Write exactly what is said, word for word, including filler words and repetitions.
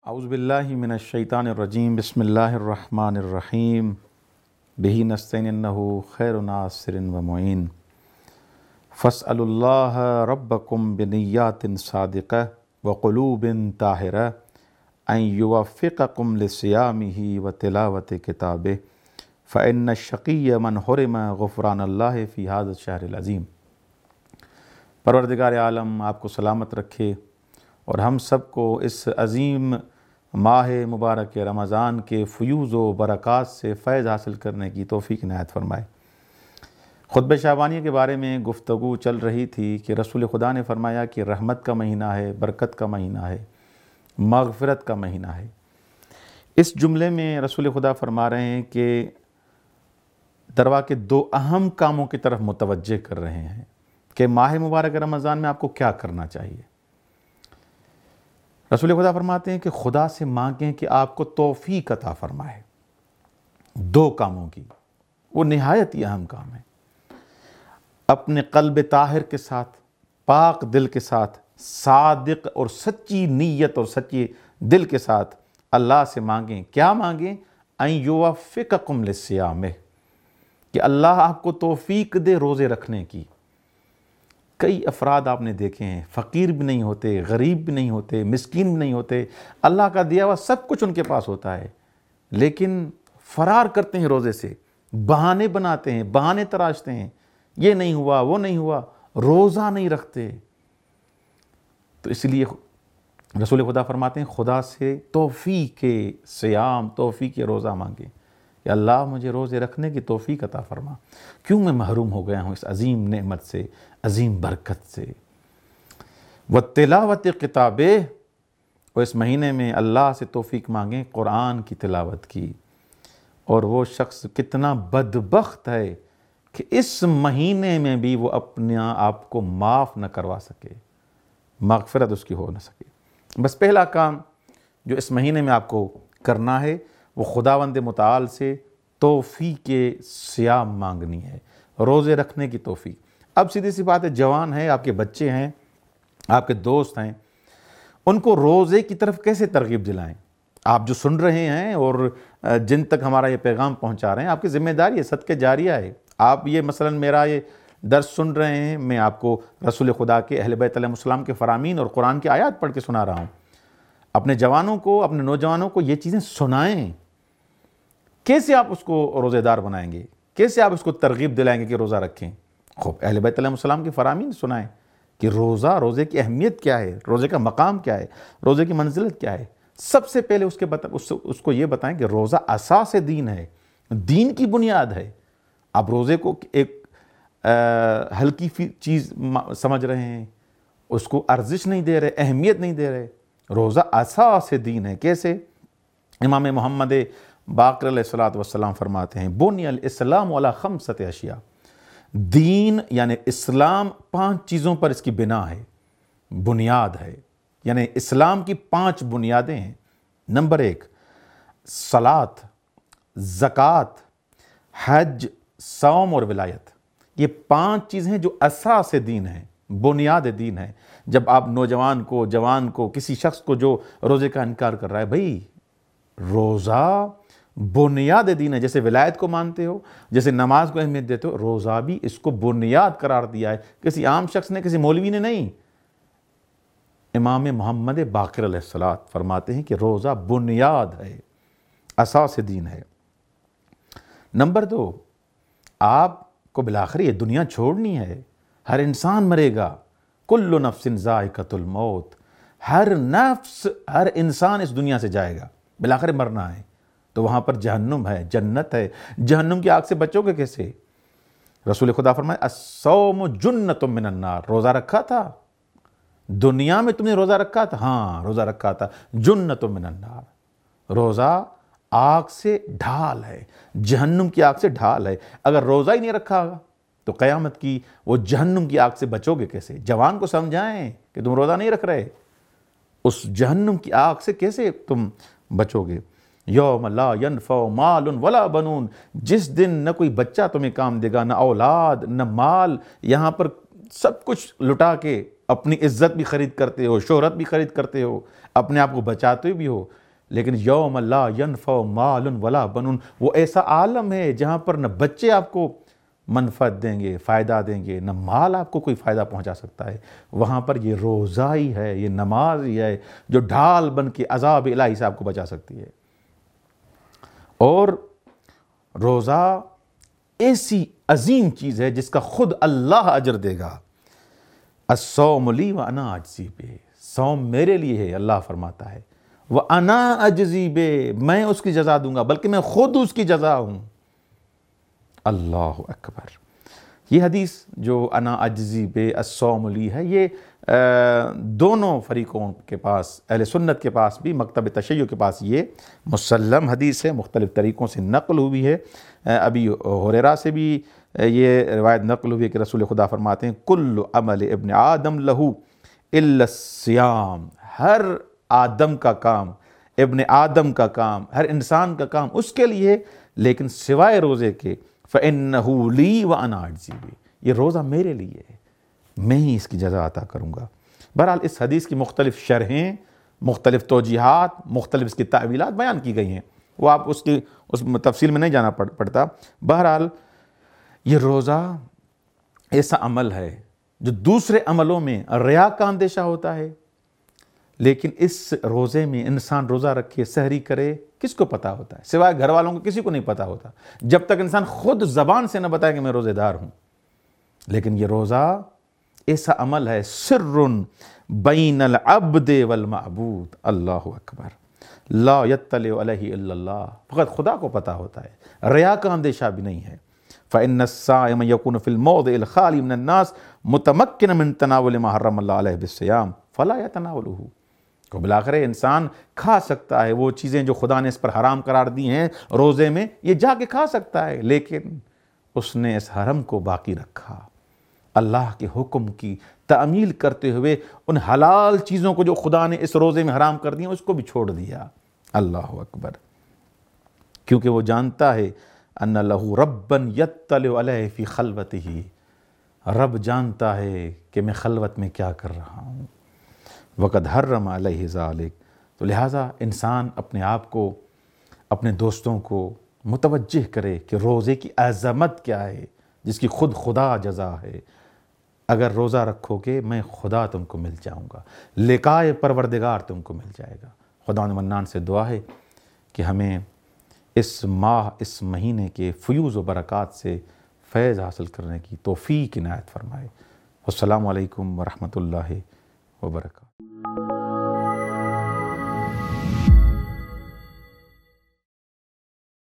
اعوذ باللہ من الشیطان الرجیم بسم اللہ الرحمن الرحیم بہ نستعین انہ خیر ناصر و معین فاسألوا اللہ ربکم بنیات صادقہ وقلوب طاہرہ ان یوفقکم لصیامہ وتلاوۃ کتابہ فإن الشقی من حرم غفران اللہ فی ھذا الشہر العظیم۔ پروردگار عالم آپ کو سلامت رکھے اور ہم سب کو اس عظیم ماہ مبارک رمضان کے فیوز و برکات سے فیض حاصل کرنے کی توفیق عنایت فرمائے۔ خطبہ شعبانیہ کے بارے میں گفتگو چل رہی تھی کہ رسول خدا نے فرمایا کہ رحمت کا مہینہ ہے، برکت کا مہینہ ہے، مغفرت کا مہینہ ہے۔ اس جملے میں رسول خدا فرما رہے ہیں کہ دروا کے دو اہم کاموں کی طرف متوجہ کر رہے ہیں کہ ماہ مبارک رمضان میں آپ کو کیا کرنا چاہیے۔ رسول خدا فرماتے ہیں کہ خدا سے مانگیں کہ آپ کو توفیق عطا فرمائے دو کاموں کی، وہ نہایت ہی اہم کام ہے۔ اپنے قلب طاہر کے ساتھ، پاک دل کے ساتھ، صادق اور سچی نیت اور سچی دل کے ساتھ اللہ سے مانگیں۔ کیا مانگیں؟ ان یوفقکم للصیام، کہ اللہ آپ کو توفیق دے روزے رکھنے کی۔ کئی افراد آپ نے دیکھے ہیں، فقیر بھی نہیں ہوتے، غریب بھی نہیں ہوتے، مسکین بھی نہیں ہوتے، اللہ کا دیا ہوا سب کچھ ان کے پاس ہوتا ہے، لیکن فرار کرتے ہیں روزے سے، بہانے بناتے ہیں، بہانے تراشتے ہیں، یہ نہیں ہوا، وہ نہیں ہوا، روزہ نہیں رکھتے۔ تو اس لیے رسول خدا فرماتے ہیں خدا سے توفیق صیام، توفیق روزہ مانگیں کہ اللہ مجھے روزے رکھنے کی توفیق عطا فرما، کیوں میں محروم ہو گیا ہوں اس عظیم نعمت سے، عظیم برکت سے۔ وتلاوت کتابہ، اور اس مہینے میں اللہ سے توفیق مانگیں قرآن کی تلاوت کی۔ اور وہ شخص کتنا بدبخت ہے کہ اس مہینے میں بھی وہ اپنے آپ کو معاف نہ کروا سکے، مغفرت اس کی ہو نہ سکے۔ بس پہلا کام جو اس مہینے میں آپ کو کرنا ہے وہ خداوند متعال سے توفیق صیام مانگنی ہے، روزے رکھنے کی توفیق۔ اب سیدھی سی بات ہے، جوان ہیں، آپ کے بچے ہیں، آپ کے دوست ہیں، ان کو روزے کی طرف کیسے ترغیب دلائیں؟ آپ جو سن رہے ہیں اور جن تک ہمارا یہ پیغام پہنچا رہے ہیں، آپ کی ذمہ داری ہے، صدقہ جاریہ ہے۔ آپ یہ مثلاً میرا یہ درس سن رہے ہیں، میں آپ کو رسول خدا کے اہل بیت علیہ السلام کے فرامین اور قرآن کی آیات پڑھ کے سنا رہا ہوں۔ اپنے جوانوں کو، اپنے نوجوانوں کو یہ چیزیں سنائیں۔ کیسے آپ اس کو روزے دار بنائیں گے؟ کیسے آپ اس کو ترغیب دلائیں گے کہ روزہ رکھیں؟ خوب اہل بیت علیہ السلام کی فرامین سنائیں کہ روزہ، روزے کی اہمیت کیا ہے، روزے کا مقام کیا ہے، روزے کی منزلت کیا ہے۔ سب سے پہلے اس کے بتا اس, اس کو یہ بتائیں کہ روزہ اساس دین ہے، دین کی بنیاد ہے۔ آپ روزے کو ایک ہلکی چیز سمجھ رہے ہیں، اس کو ارزش نہیں دے رہے، اہمیت نہیں دے رہے۔ روزہ اساس دین ہے۔ کیسے؟ امام محمد باقر علیہ الصلوۃ والسلام فرماتے ہیں بنی الاسلام علی خمسۃ اشیاء، دین یعنی اسلام پانچ چیزوں پر اس کی بنا ہے، بنیاد ہے، یعنی اسلام کی پانچ بنیادیں ہیں۔ نمبر ایک صلاۃ، زکوٰۃ، حج، صوم اور ولایت۔ یہ پانچ چیزیں ہیں جو اساس دین ہیں، بنیاد دین ہے۔ جب آپ نوجوان کو، جوان کو، کسی شخص کو جو روزے کا انکار کر رہا ہے، بھائی روزہ بنیاد دین ہے۔ جیسے ولایت کو مانتے ہو، جیسے نماز کو اہمیت دیتے ہو، روزہ بھی اس کو بنیاد قرار دیا ہے۔ کسی عام شخص نے، کسی مولوی نے نہیں، امام محمد باقر علیہ السلام فرماتے ہیں کہ روزہ بنیاد ہے، اساس دین ہے۔ نمبر دو، آپ کو بالآخر یہ دنیا چھوڑنی ہے، ہر انسان مرے گا، کل نفس ذائقۃ الموت، ہر نفس، ہر انسان اس دنیا سے جائے گا، بالآخر مرنا ہے۔ تو وہاں پر جہنم ہے، جنت ہے، جہنم کی آگ سے بچو گے کیسے؟ رسول خدا فرمائے الصوم جنۃ من النار، روزہ رکھا تھا دنیا میں، تم نے روزہ رکھا تھا، ہاں روزہ رکھا تھا، جنۃ من النار، روزہ آگ سے ڈھال ہے، جہنم کی آگ سے ڈھال ہے۔ اگر روزہ ہی نہیں رکھا تو قیامت کی وہ جہنم کی آگ سے بچو گے کیسے؟ جوان کو سمجھائیں کہ تم روزہ نہیں رکھ رہے، اس جہنم کی آگ سے کیسے تم بچو گے؟ یوم لا ینفع مال ولا بنون، جس دن نہ کوئی بچہ تمہیں کام دے گا، نہ اولاد، نہ مال، یہاں پر سب کچھ لٹا کے اپنی عزت بھی خرید کرتے ہو، شہرت بھی خرید کرتے ہو، اپنے آپ کو بچاتے بھی ہو، لیکن یوم لا ینفع مال ولا بنون، وہ ایسا عالم ہے جہاں پر نہ بچے آپ کو منفعت دیں گے، فائدہ دیں گے، نہ مال آپ کو کوئی فائدہ پہنچا سکتا ہے۔ وہاں پر یہ روزہ ہی ہے، یہ نماز ہی ہے جو ڈھال بن کے عذاب الہی سے آپ کو بچا سکتی ہے۔ اور روزہ ایسی عظیم چیز ہے جس کا خود اللہ اجر دے گا۔ الصوم لی وانا اجزی بہ، صوم میرے لیے ہے، اللہ فرماتا ہے، وانا اجزی بہ، میں اس کی جزا دوں گا، بلکہ میں خود اس کی جزا ہوں۔ اللہ اکبر۔ یہ حدیث جو انا اجزی بہ الصوم لی ہے، یہ دونوں فریقوں کے پاس، اہل سنت کے پاس بھی، مکتب تشیع کے پاس یہ مسلم حدیث ہے، مختلف طریقوں سے نقل ہوئی ہے۔ ابی ہریرہ سے بھی یہ روایت نقل ہوئی ہے کہ رسول خدا فرماتے ہیں کل عمل ابن آدم لہو الا الصیام، ہر آدم کا کام، ابن آدم کا کام، ہر انسان کا کام اس کے لیے، لیکن سوائے روزے کے، فَإِنَّهُ لِي وَأَنَا أَجْزِي بِهِ، یہ روزہ میرے لیے ہے، میں ہی اس کی جزا عطا کروں گا۔ بہرحال اس حدیث کی مختلف شرحیں، مختلف توجیحات، مختلف اس کی تعویلات بیان کی گئی ہیں، وہ آپ اس کی اس تفصیل میں نہیں جانا پڑتا۔ بہرحال یہ روزہ ایسا عمل ہے جو دوسرے عملوں میں ریا کا اندیشہ ہوتا ہے، لیکن اس روزے میں انسان روزہ رکھے، سحری کرے، کس کو پتا ہوتا ہے؟ سوائے گھر والوں کو کسی کو نہیں پتا ہوتا، جب تک انسان خود زبان سے نہ بتائے کہ میں روزے دار ہوں۔ لیکن یہ روزہ ایسا عمل ہے سر بین العبد والمعبود، اللہ اکبر، لا یطلع علیہ الا اللہ، فقط خدا کو پتا ہوتا ہے، ریا کا اندیشہ بھی نہیں ہے۔ فإن الصائم يكون في الموضع الخالي من الناس متمكنا من تناول ما حرم الله عليه بالصيام فلا يتناوله، تو بالآخر انسان کھا سکتا ہے وہ چیزیں جو خدا نے اس پر حرام قرار دی ہیں روزے میں، یہ جا کے کھا سکتا ہے، لیکن اس نے اس حرم کو باقی رکھا، اللہ کے حکم کی تعمیل کرتے ہوئے ان حلال چیزوں کو جو خدا نے اس روزے میں حرام کر دی ہیں اس کو بھی چھوڑ دیا۔ اللہ اکبر، کیونکہ وہ جانتا ہے ان لہ ربا یطلع علیہ فی خلوتہ، رب جانتا ہے کہ میں خلوت میں کیا کر رہا ہوں، وقد حرم علیہ ذالک، تو لہٰذا انسان اپنے آپ کو، اپنے دوستوں کو متوجہ کرے کہ روزے کی عظمت کیا ہے جس کی خود خدا جزا ہے۔ اگر روزہ رکھو گے میں خدا تم کو مل جاؤں گا، لقائے پروردگار تم کو مل جائے گا۔ خدا منان سے دعا ہے کہ ہمیں اس ماہ، اس مہینے کے فیوز و برکات سے فیض حاصل کرنے کی توفیق عنایت فرمائے۔ السلام علیکم ورحمۃ اللہ وبرکاتہ۔